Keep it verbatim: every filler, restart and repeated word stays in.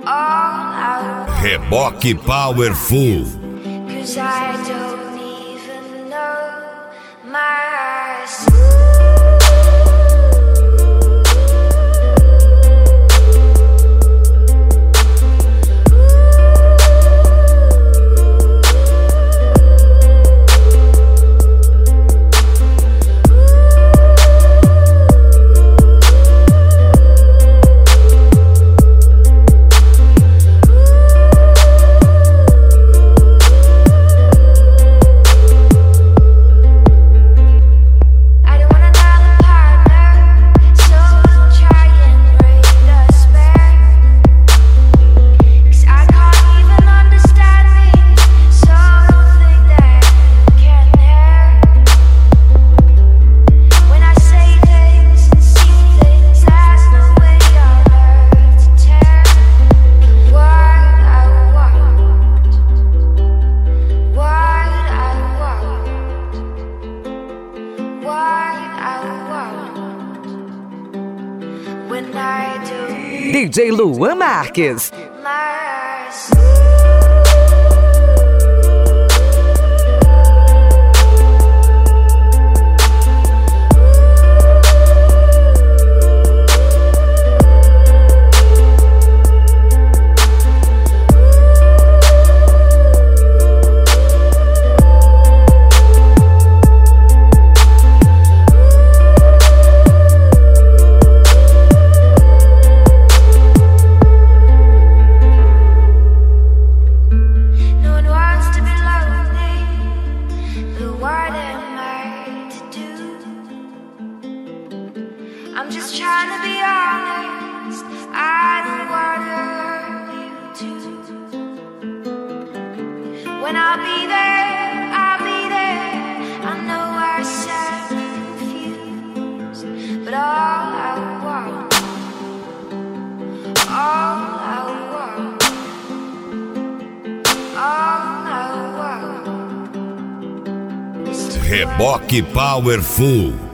Reboque Powerful. Cause I don't even know myself. D J Luan Marques. I'm just trying to be honest, I don't wanna hurt you too. When I'll be there, I'll be there. I know I sound confused, but all I want, all I want, all I want is to Reboque Powerful.